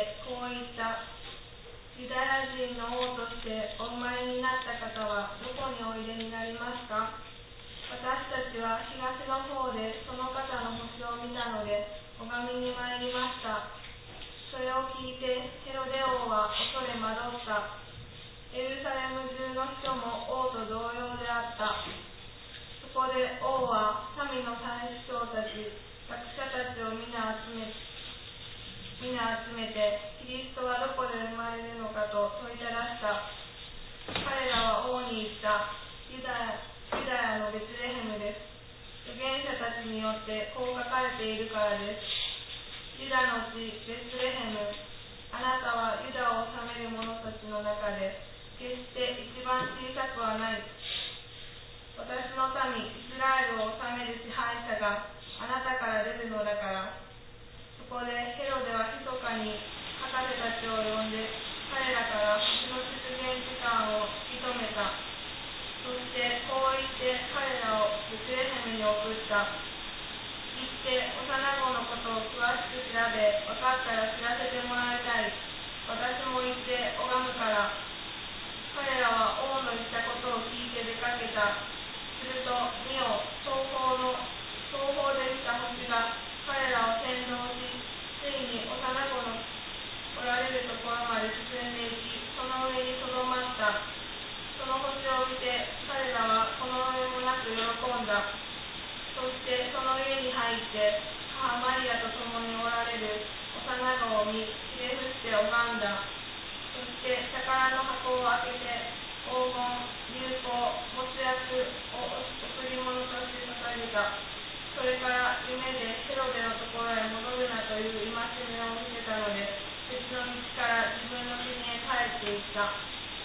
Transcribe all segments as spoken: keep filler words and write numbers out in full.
てこう言った。ユダヤ人の王としてお生まれになった方はどこにおいでになりますか。私たちは東の方でその方の星を見たので拝みに参りました。それを聞いてヘロデ王は恐れ惑った。エルサレム中の人も王と同様であった。そこで王は民の祭司長たち、学者たちを皆集め皆集めてキリストはどこで生まれるのかと問いただした。彼らは王に言った。ユダヤユダヤのベツレヘムです。預言者たちによってこう書かれているからです。ユダの地ベツレヘム、あなたはユダを治める者たちの中で決して一番小さくはない。私の民イスラエルを治める支配者があなたから出るのだから。そこでヘロデは密かに博士たちを呼んで彼らから星の出現時間を引き止めた。そしてこう言って彼らをベツレヘムに送った。行って幼子のことを詳しく調べ、分かったら知らせてもらいたい。私も行って拝むから。彼らは王の言ったことを聞いて出かけた。すると見よ、東方の東方で見た星が彼らを先導し、ついに幼子のおられるところまで進んでいき、その上にとどまった。その星を見て彼らはこの上もなく喜んだ。そしてその家に入って母マリアと共におられる幼子を見、ひれ伏して拝んだ。そして宝の箱を開けて黄金、流香、没薬を贈り物として捧げた。それから夢でヘロデのところへ戻るなという戒めを見せたので、別の道から自分の国へ帰っていった。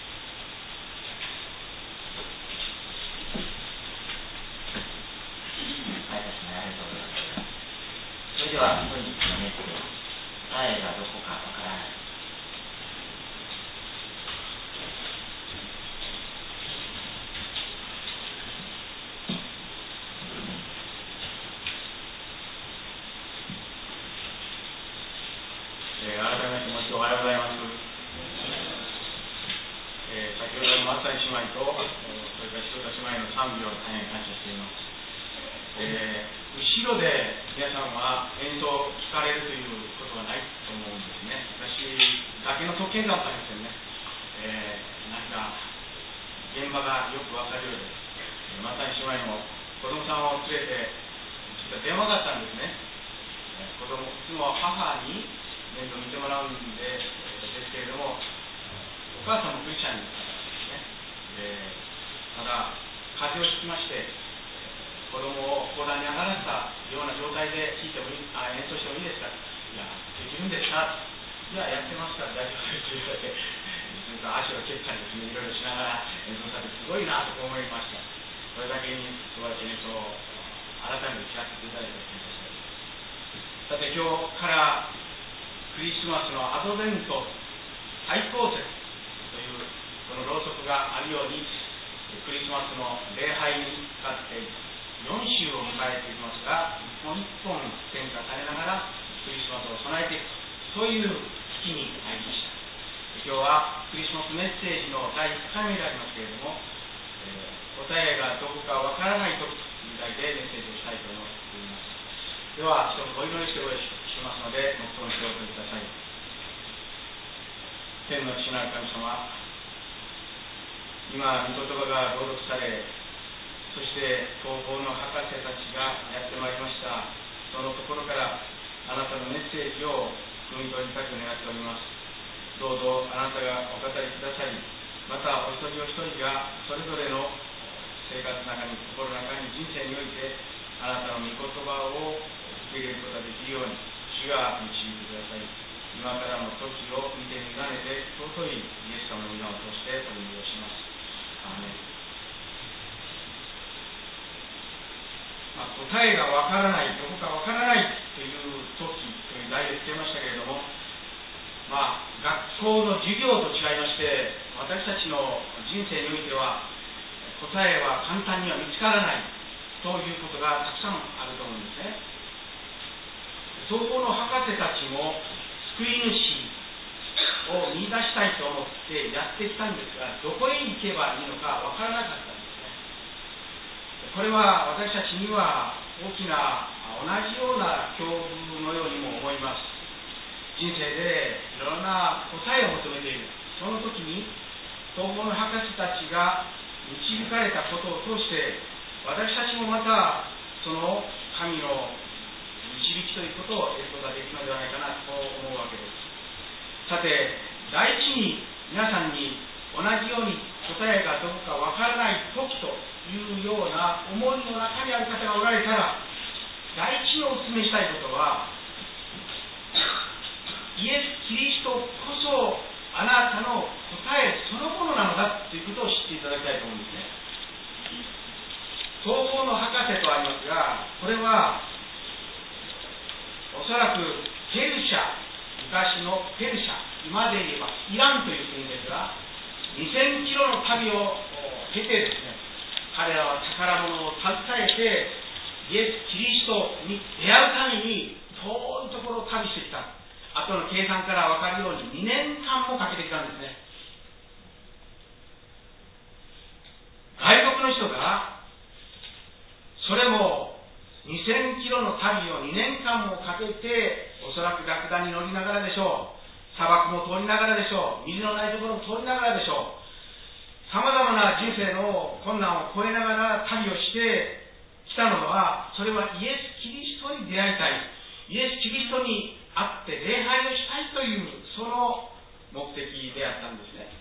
それでは本日のメッセージ、答えがどこかわからない。 えー、改めてもう一度おはようございます。えー、先ほどの松谷姉妹と、それから塩田姉妹の賛美を大変感謝しています。えー後ろで皆さんは演奏を聞かれるということはないと思うんですね。私だけの特権かもしれませんね。えー、何か現場がよくわかるようです。また姉妹も子供さんを連れて実は電話があったんですね。子供いつも母に面倒見てもらうんでですけれども、お母さんもクリスチャンの方ですね。でただ風邪をひきまして、子供を講談に上がらせたような状態で弾いてもいい、あ演奏してもいいですか。いや、できるんですか。いや、やってますから大丈夫ですと言われて、足を蹴ったりですね、いろいろしながら演奏されてすごいなと思いました。それだけに素晴らしい演奏を改めて聞かせていただいて感謝したい。さて、今日からクリスマスのアドベント最高節というこのろうそくがあるように、クリスマスの礼拝に使ってよん週を迎えていきますが、一本一本点火されながらクリスマスを備えていく、そういう月に入りました。今日はクリスマスメッセージのだいいっかいめでありますけれども、えー、答えがどこかわからないという題でメッセージをしたいと思っています。では一つお祈りしてお願いしますので、黙祷にしておいてください。天の父なる神様、今御言葉が朗読され、そして東方の博士たちがやってまいりました。そのところからあなたのメッセージを汲み取りたく願っております。どうぞあなたがお語りくださり、またお一人お一人がそれぞれの生活の中に、心の中に、人生においてあなたの御言葉を受け入れることができるように主が導いてください。今からの時を見て委ねて、尊いイエス様の皆を通してお祈りをします。アーメン。まあ、答えがわからない、どこかわからないという時という題でつけましたけれども、まあ、学校の授業と違いまして、私たちの人生においては答えは簡単には見つからないということがたくさんあると思うんですね。東方の博士たちも救い主ってきたんですが、どこへ行けばいいのかわからなかったんですね。これは私たちには大きな同じような境遇のようにも思います。人生でいろんな答えを求めている。その時に東方の博士たちが導かれたことを通して私たちもまたその神の導きということを得ることができるのではないかなと思うわけです。さて、第一に皆さんに同じように答えがどこかわからない時というような思いの中にある方がおられたら、第一にお勧めしたいことは、イエス・キリストこそあなたの答えそのものなのだということを知っていただきたいと思うんですね。東方の博士とありますが、これはおそらくペルシャ、昔のペルシャ、今で言えばイランという国ですが、にせんキロの旅を経てですね、彼らは宝物を携えてイエス・キリストに出会うために遠いところを旅してきた。後の計算から分かるようににねんかんもかけてきたんですね。外国の人がそれもにせんキロの旅をにねんかんもかけて、おそらくラクダに乗りながらでしょう、砂漠も通りながらでしょう、水のないところも通りながらでしょう、さまざまな人生の困難を越えながら旅をしてきたのは、それはイエス・キリストに出会いたい、イエス・キリストに会って礼拝をしたいという、その目的であったんですね。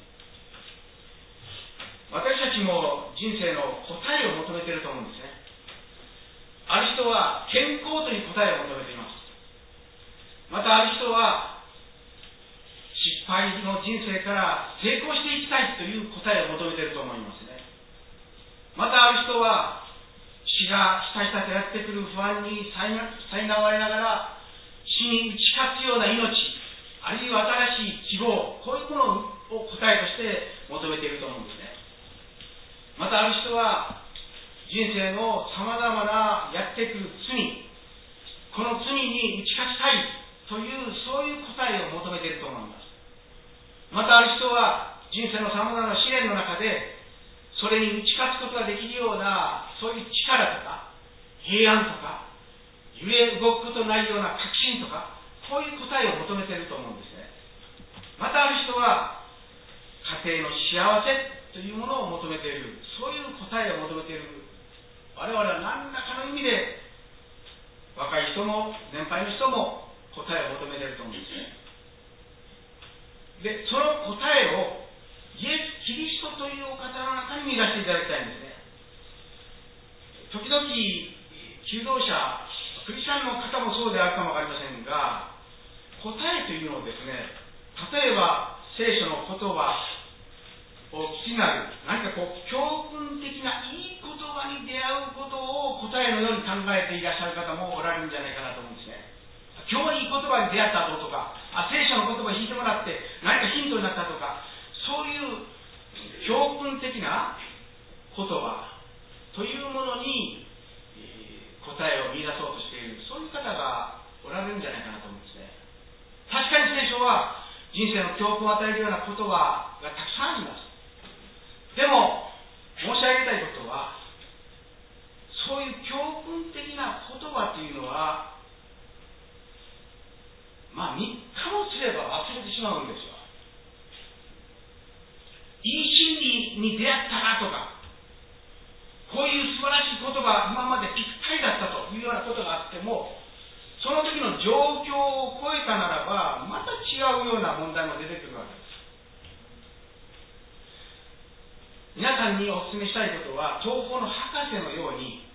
私たちも人生の答えを求めていると思うんですね。ある人は健康という答えを求めています。またある人は失敗の人生から成功していきたいという答えを求めていると思いますね。またある人は死がひたひたとやってくる不安に苛まれながら死に打ち勝つような命、あるいは新しい希望、こういうものを答えとして求めていると思うんですね。またある人は人生のさまざまなやってくる罪、この罪に打ち勝ちたいという、そういう答えを求めていると思います。またある人は人生のさまざまな試練の中でそれに打ち勝つことができるような、そういう力とか平安とか揺れ動くことないような確信とか、こういう答えを求めていると思うんですね。またある人は家庭の幸せというものを求めている、そういう答えを求めている。我々は何らかの意味で若い人も年配の人も答えを求めていると思うんですね。で、その答えをイエス・キリストというお方の中に見出していただきたいんですね。時々求道者、クリスチャンの方もそうであるかもわかりませんが、答えというのをですね、例えば聖書の言葉お聞きになる、何かこう教訓的ないい言葉に出会うことを答えのように考えていらっしゃる方もおられるんじゃないかなと思うんですね。今日いい言葉に出会ったとか、あ聖書の言葉を引いてもらって何かヒントになったとか、そういう教訓的な言葉というものに、えー、答えを見出そうとしている、そういう方がおられるんじゃないかなと思うんですね。確かに聖書は人生の教訓を与えるような言葉がたくさんあります。でも申し上げたいことは、そういう教訓的な言葉というのは、まあみっかもすれば忘れてしまうんですよ。いい真理に出会ったなとか、こういう素晴らしい言葉、今までぴったりだったというようなことがあっても、その時の状況を超えたならば、また違うような問題も出てくるわけです。皆さんにお勧めしたいことは、東方の博士のように、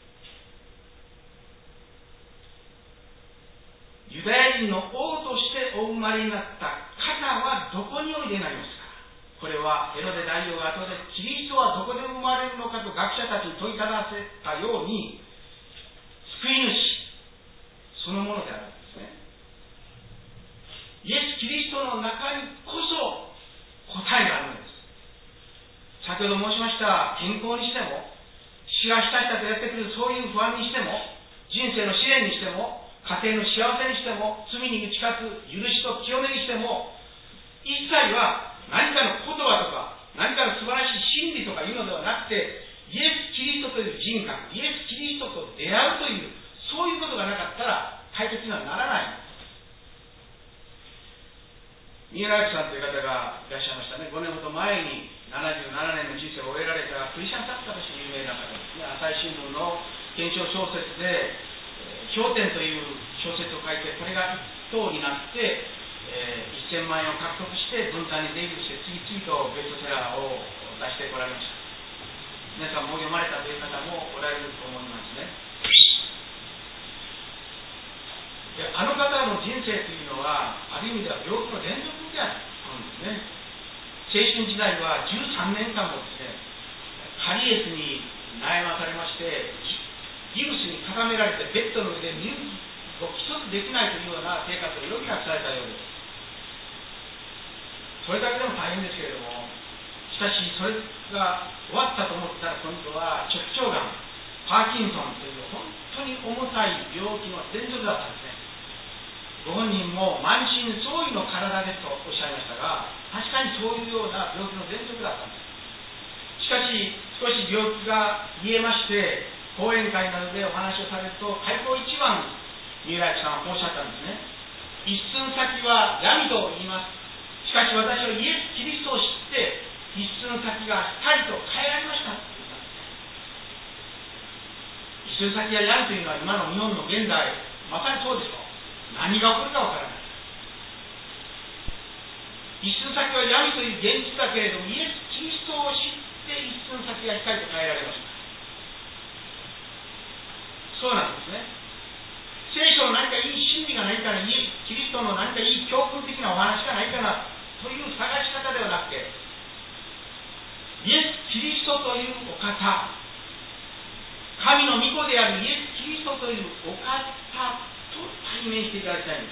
ユダヤ人の王としてお生まれになった方はどこにおいでになりますか。これはヘロデ大王が後でキリストはどこで生まれるのかと学者たちに問いただせたように、救い主そのものであるんですね。イエス・キリストの中にこそ答えがあるのです。先ほど申しました健康にしても、死がひたひたとやってくるそういう不安にしても、人生の試練にしても、家庭の幸せにしても、罪に打ち勝つ許しと清めにしても、一切は何かの言葉とか三浦明さんという方がいらっしゃいましたね。ごねんほど前にななじゅうななねんの人生を終えられたクリスチャン作家として有名な方ですね。朝日新聞の検証小説で「氷点」という小説を書いて、これが一等になって、えー、せんまんえんを獲得して文壇にデビューして次々とベストセラーを出してこられました。皆さんも読まれたという方もおられると思いますね。であの方の人生というのはある意味では病気の連続であるんですね。青春時代はじゅうさんねんかんもですね、カリエスに悩まされまして、ギブスに固められてベッドの上で身動き一つできないというような生活を余儀なくされたようです。それだけでも大変ですけれども、しかしそれが終わったと思ったら、今度は直腸がん、パーキンソンという本当に重たい病気の連続だったんですね。ご本人も満身創痍の体ですとおっしゃいましたが、確かにそういうような病気の連続だったんです。しかし少し病気が癒えまして、講演会などでお話をされると、開口一番三浦明さんはこうおっしゃったんですね。一寸先は闇と言います。しかし私はイエス・キリストを知って、一寸先が光と変えられましたと言ったんですね。一寸先が闇というのは今の日本の現代、まさにそうでしょう。何が起こるかわからない。一寸先は闇という現実だけれども、イエス・キリストを知って一寸先が光と変えられました。そうなんですね。聖書の何かいい真理がないかな、イエス・キリストの何かいい教訓的なお話がないかなという探し方ではなくて、イエス・キリストというお方、神の御子であるイエス・キリストというお方と対面していただきたいんです。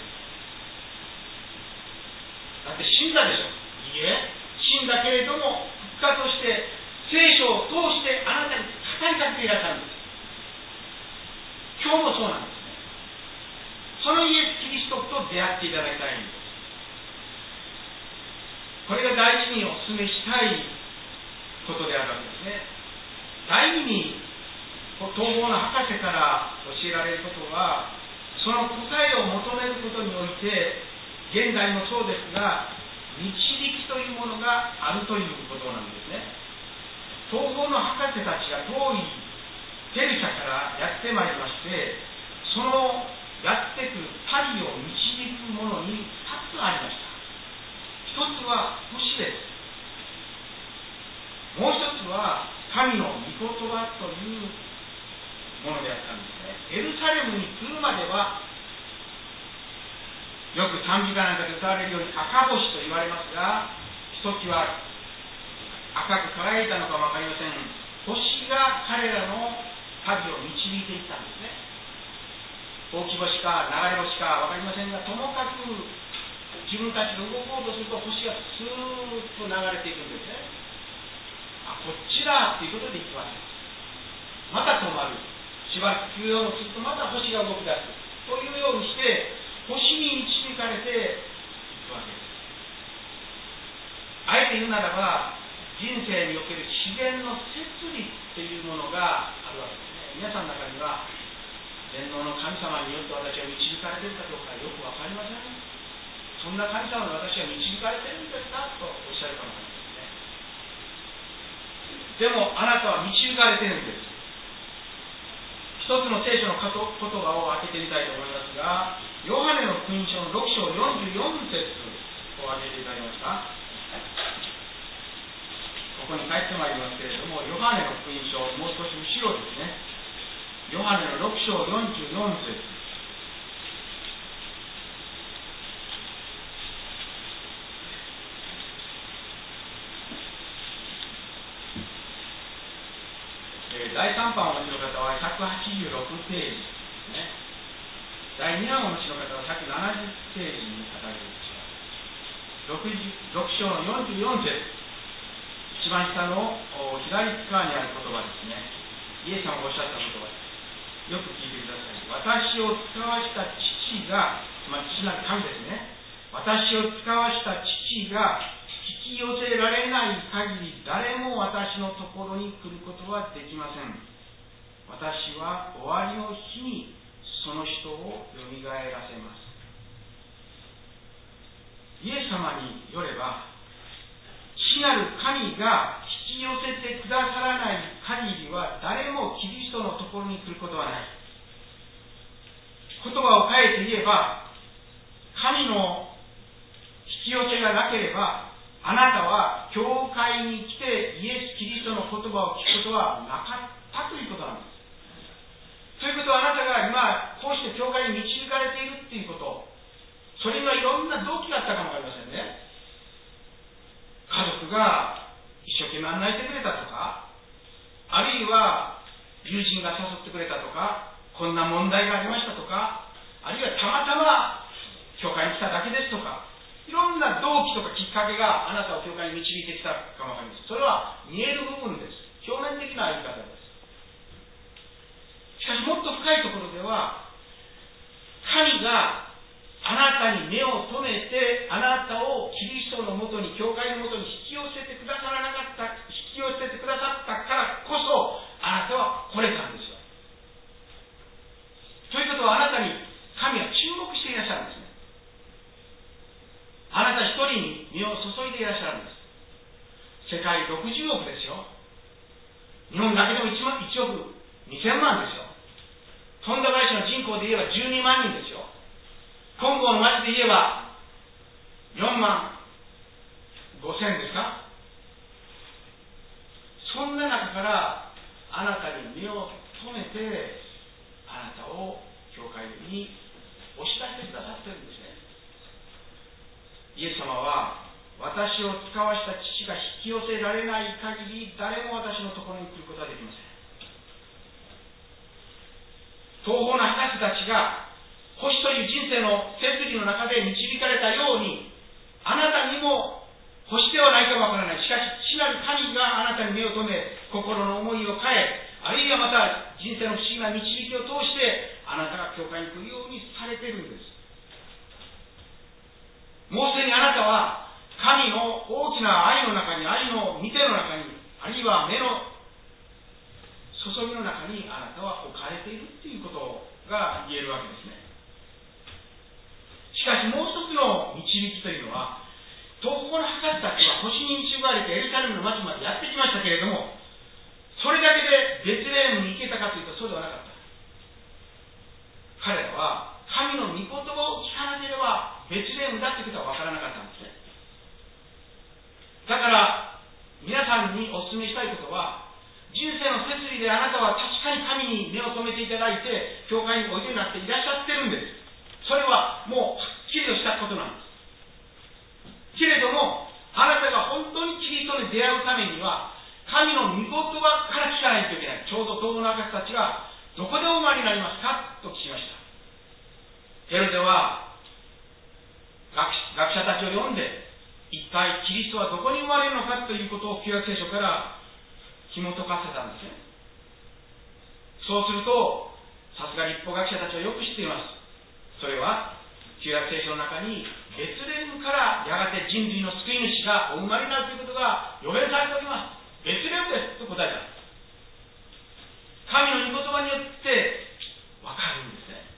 だって死んだでしょ。いいえ、死んだけれども復活して聖書を通してあなたに語りかけていらっしゃるんです。今日もそうなんですね。そのイエス・キリストと出会っていただきたいんです。これが第一にお勧めしたいことであるわけですね。第二に統合の博士から教えられることは、その答えを求めることにおいて、現代もそうですが、導きというものがあるということなんですね。統合の博士たちが遠いペルシャからやってまいりまして、そのやってくるパリを導くものにふたつありました。ひとつは星です。もう一つは神の御言葉というものであったんですね。エルサレムに来るまでは、よく賛美歌なんかで歌われるように赤星と言われますが、ひときわ赤く輝いたのかも分かりません。星が彼らの旅を導いていったんですね。大き星か流れ星か分かりませんが、ともかく自分たちが動こうとすると星がスーッと流れていくんですね。あ、こっちだということで行くわけです。また止まる。しばらく休養をするとまた星が動き出すというようにして、星に導かれていくわけです。あえて言うならば、人生における自然の摂理というものがあるわけですね。皆さんの中には、全能の神様によって私は導かれているかどうかよく分かりません。そんな神様に私は導かれているんですかとおっしゃるかもしれないですね。でもあなたは導かれているんです。一つの聖書の言葉を開けてみたいと思いますが、ヨハネの福音書のろく章よんじゅうよん節を開けていただけますか。ここに書いてまいりますけれども、ヨハネの福音書、もう少し後ろですね。ヨハネのろく章よんじゅうよん節。だいさん版をお持ちの方はひゃくはちじゅうろくページですね。だいに版をお持ちの方はひゃくななじゅうページに書かれているでしょう。ろく章のよんじゅうよん節、一番下の左側にある言葉ですね。イエス様がおっしゃった言葉です。よく聞いてください。私を使わした父が、まあ、父なる神ですね。私を使わした父が引き寄せられない限り、誰も私のところに来ることはできません。私は終わりの日にその人をよみがえらせます。 イエス様によれば、父なる神が引き寄せてくださらない限りは誰もキリストのところに来ることはない。言葉を変えて言えば、神の引き寄せがなければ、あなたは教会に来てイエス・キリストの言葉を聞くことはなかったということなんです。ということは、あなたが今こうして教会に導かれているということ、それにはいろんな動機があったかもわかりませんね。家族が一生懸命案内してくれたとか、あるいは友人が誘ってくれたとか、こんな問題がありましたとか、あるいはたまたま教会に来ただけですとか、いろんな動機とかきっかけがあなたを教会に導いてきたかもわかります。それは見える部分です。表面的な歩み方です。しかしもっと深いところでは、神があなたに目を留めて、あなたをキリストのもとに、教会のもとに引き寄せてくださらなかった、引き寄せてくださったからこそ、あなたは来れたんですよ。ということは、あなたに神は注目していらっしゃるんですね。あなた一人に身を注いでいらっしゃるんです。世界ろくじゅうおくですよ。日本だけでも いちおくにせんまんですよ。富田林の人口で言えばじゅうにまんにんですよ。金剛の町で言えばよんまんごせんですか。そんな中からあなたに目を留めて、あなたを教会に押し出してくださっているんですね。イエス様は、私を使わした父が引き寄せられない限り、誰も私のところに来ることはできません。東方の博士たちが星という人生の摂理の中で導かれたように、あなたにも星ではないかもわからない。しかし父なる神があなたに目を留め、心の思いを変え、あるいはまた人生の不思議な導きを通してあなたが教会に来るようにされているんです。もうすでにあなたは神の大きな愛の中に、愛の見ての中に、あるいは目の注ぎの中にあなたは置かれているということが言えるわけですね。しかしもう一つの導きというのは、東方の博士たちは星に導かれてエルサレムの町までやってきましたけれども、それだけでベツレヘムに行けたかというとそうではなかった。彼らは神の御言葉を聞かなければベツレヘムだということは分からなかったんですね。だから皆さんにお勧めしたいことは、人生の摂理であなたは確かに神に目を留めていただいて教会においでになっていらっしゃってるんです。それはもうはっきりとしたことなんですけれども、あなたが本当にキリストに出会うためには神の御言葉から聞かないといけない。ちょうど東方の博士たちがどこでお生まれになりますかと聞きました。ヘロデは学学者たちを呼んで、一体キリストはどこに生まれるのかということを旧約聖書から紐解かせたんですね。そうすると、さすが立法学者たちはよく知っています。それは旧約聖書の中にベツレヘムからやがて人類の救い主がお生まれになるということが予言されております。ベツレヘムですと答えた。神の御言葉によって分かるんですね。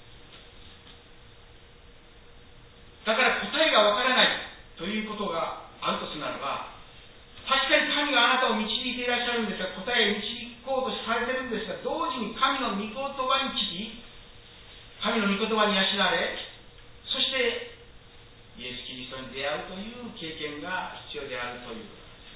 だから答えが分からないということがあるとするならば、確かに神があなたを導いていらっしゃるんですが、答えを導こうとされているんですが、同時に神の御言葉に聞き、神の御言葉に養われ、そしてイエス・キリストに出会うという経験が必要であるという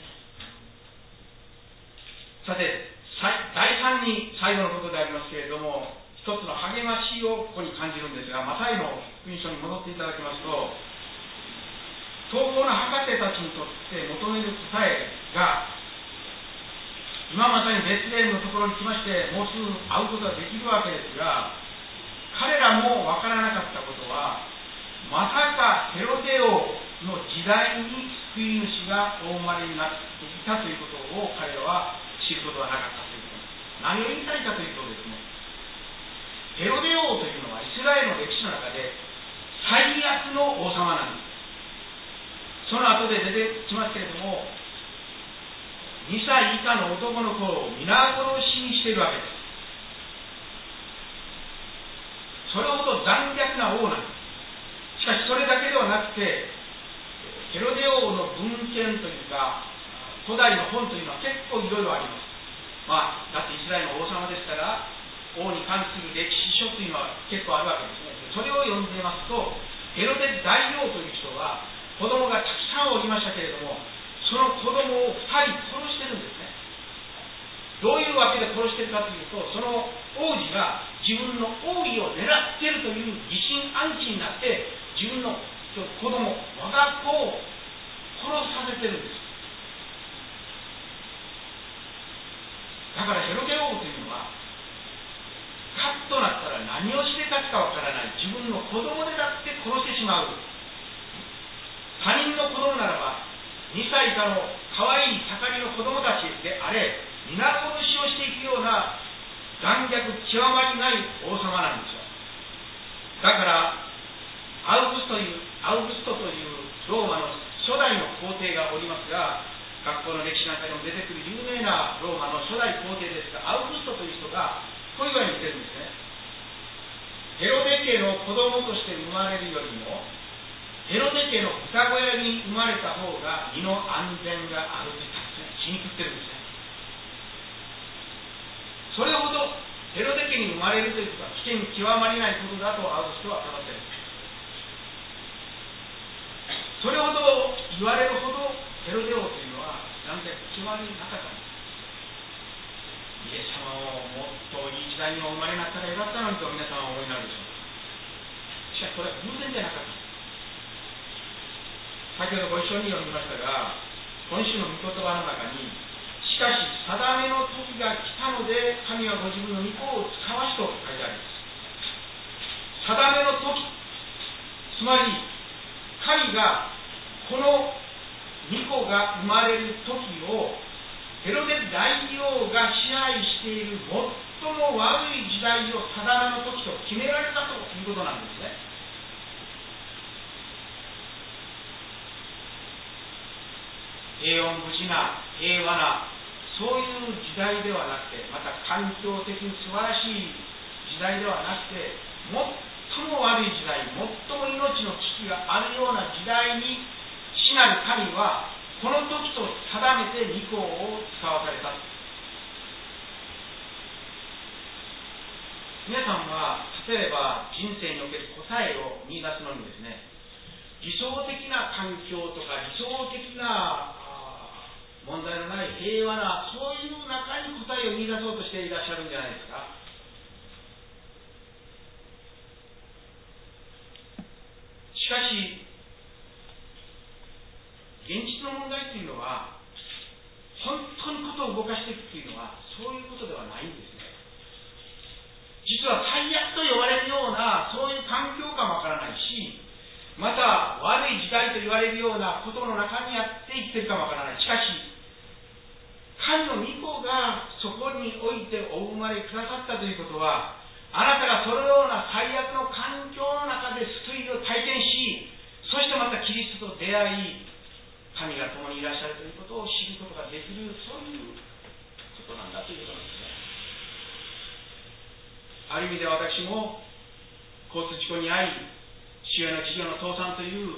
ことなんですね。さて、だいさんに最後のことでありますけれども、一つの励ましをここに感じるんですが、マタイの福音書に戻っていただきますと、東方の博士たちにとって求める答えが、今まさにベツレヘムのところに来まして、もうすぐ会うことができるわけですが、彼らも分からなかったことは、まさかヘロデ王の時代に救い主がお生まれになってきたということを彼らは知ることはなかったということです。何を言いたいかというとですね、ヘロデ王というのはイスラエルの歴史の中で最悪の王様なんです。その後で出てきますけれども、にさい以下の男の子を皆殺しにしているわけです。それほど残虐な王なんです。しかしそれだけではなくて、 ヘロデ王の文献というか古代の本というのは結構いろいろあります。まあ、だってイスラエルの王様ですから王に関する歴史書というのは結構あるわけですね。それを読んでいますと、ヘロデ大王という人は子供がたくさんおりましたけれども、その子供をふたり殺してるんですね。どういうわけで殺してるかというと、その王子が自分の王位を狙っているという疑心暗鬼になって自分の子供、我が子を殺させてるんです。だからヘロデ王というのはカッとなったら何をして立つかわからない、自分の子供でだって殺してしまう。他人の子供ならばにさい以下の可愛い盛りの子供たちであれ皆殺しをしていくような残虐極まりない王様なんですよ。だからアウグストというアウグストというローマの初代の皇帝がおりますが、学校の歴史なんかにも出てくる有名なローマの初代皇帝ですが、アウグストという人がこういうふうに言ってるんですね。ヘロデ家の子供として生まれるよりもヘロデ家の双子屋に生まれた方が身の安全があるって言ったんですね。死に食ってるんですね。それほどヘロデ家に生まれるということは危険極まりないことだとアウグストは語っている。それほど言われるほどヘロデ王というのはなんて極まりなかったんです。イエス様をもっといい時代にお生まれになったらよかったのにと皆さんはお思いになるでしょう。しかしこれは偶然じゃなかった。先ほどご一緒に読みましたが、今週の御言葉の中に、しかし定めの時が来たので神はご自分の御子を使わしと書いてあります。定めの時、つまり神がこの御子が生まれる時をヘロデ大王が支配している最も悪い時代を定めの時と決められたということなんですね。平穏無事な平和なそういう時代ではなくて、また環境的に素晴らしい時代ではなくて、最も悪い時代、最も命の危機があるような時代に主なる神はこの時と定めて御子を使わされた。皆さんは例えば人生における答えを見出すのにですね、理想的な環境とか理想的な問題のない平和なそういう中に答えを見出そうとしていらっしゃるんじゃないですか。しかし現実の問題というのは本当にことを動かしていくというのはそういうことではないんですね。実は最悪と呼ばれるようなそういう環境かもわからないし、また悪い時代と言われるようなことの中にあって生きているかもわからない。しかし神の御子がそこにおいてお生まれくださったということは、あなたがそのような最悪の環境の中で救いを体験し、そしてまたキリストと出会い、神が共にいらっしゃるということを知ることができる、そういうことなんだということなんですね。ある意味で私も交通事故に遭い、主への事業の倒産という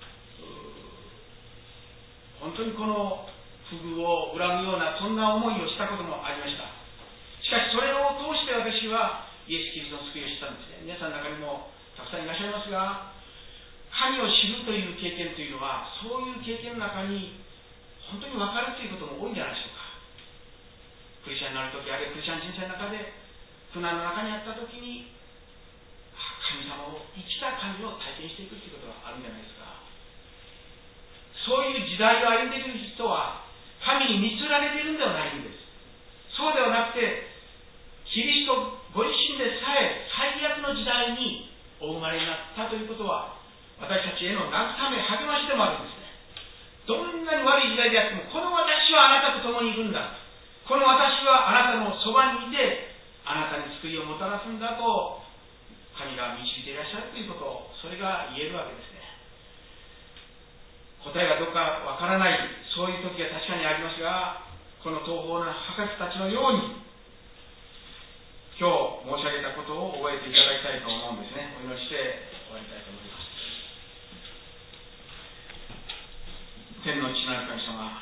本当にこの不遇を恨むようなそんな思いをしたこともありました。しかしそれを通して私はイエス・キリストの救いを知ったんですね。皆さんの中にもたくさんいらっしゃいますが、神を知るという経験というのはそういう経験の中に本当に分かるということも多いんじゃないでしょうか。クリスチャンになるとき、あるいはクリスチャン人生の中で苦難の中にあったときに、神様を生きた神を体験していくということがあるんじゃないですか。そういう時代を歩んでいる人は神に見つられているんではないんです。そうではなくて、キリストご自身でさえ最悪の時代にお生まれになったということは、私たちへの慰め、励ましでもあるんですね。どんなに悪い時代であっても、この私はあなたと共にいるんだ。この私はあなたのそばにいて、あなたに救いをもたらすんだと、神が導いていらっしゃるということを、それが言えるわけですね。答えがどこかわからない、そういう時が確かにありますが、この東方の博士たちのように、今日申し上げたことを覚えていただきたいと思うんですね。お祈りして終わりたいと思います。 天の父なる神様、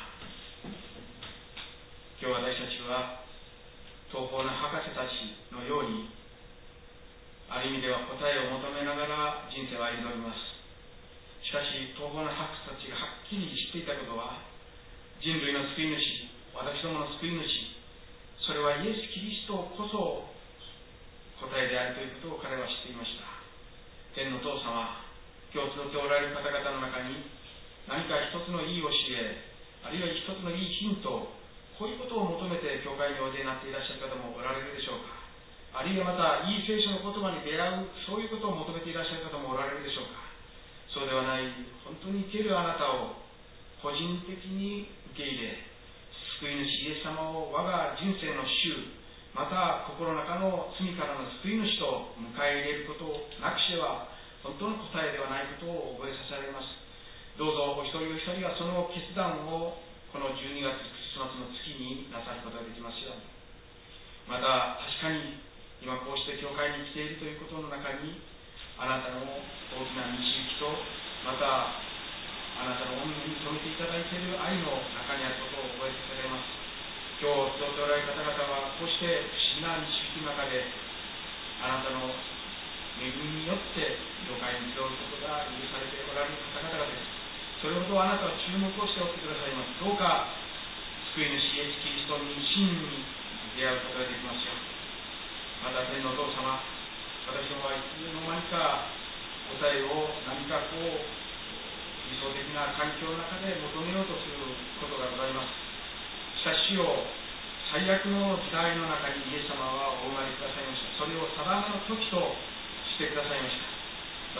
今日私たちは東方の博士たちのように、ある意味では答えを求めながら人生を歩んでおります。しかし東方の博士たちがはっきり知っていたことは、人類の救い主、私どもの救い主、それはイエス・キリストこそ答えであるということを彼は知っていました。天の父様、今日集っておられる方々の中に、何か一つのいい教え、あるいは一つのいいヒント、こういうことを求めて教会においでになっていらっしゃる方もおられるでしょうか。あるいはまたいい聖書の言葉に出会う、そういうことを求めていらっしゃる方もおられるでしょうか。そうではない、本当に生けるあなたを個人的に受け入れ、救い主イエス様を我が人生の主、また心の中の罪からの救い主と迎え入れることをなくしては本当の答えではないことを覚えさせられます。どうぞお一人お一人がその決断をこのじゅうにがつクリスマスの月になさることができますように。また確かに今こうして教会に来ているということの中に、あなたの大きな導きと、またあなたの御身に留めていただいている愛の中にあることを覚えさせられます。今日集っておられる方々はこうして不思議な導きの中で、あなたの恵みによって教会に集うことが許されておられる方々です。それほどあなたは注目をしておってくださいます。どうか救い主イエス・キリストに真に出会うことができますよ。また天のお父様、私どもはいつの間にか答えを何かこう理想的な環境の中で求めようとすることがございます。しかし主よ、最悪の時代の中にイエス様はお生まれくださいました。それを定めの時としてくださいました。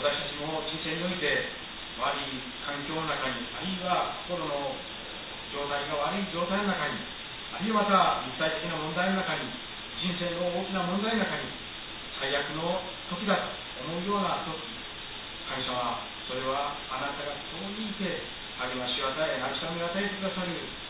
私たちも人生において悪い環境の中に、あるいは心の状態が悪い状態の中に、あるいはまた肉体的な問題の中に、人生の大きな問題の中に、最悪の時だと思うような時、神様はそれはあなたが遠にいて励ましを与え、慰めを与えてくださる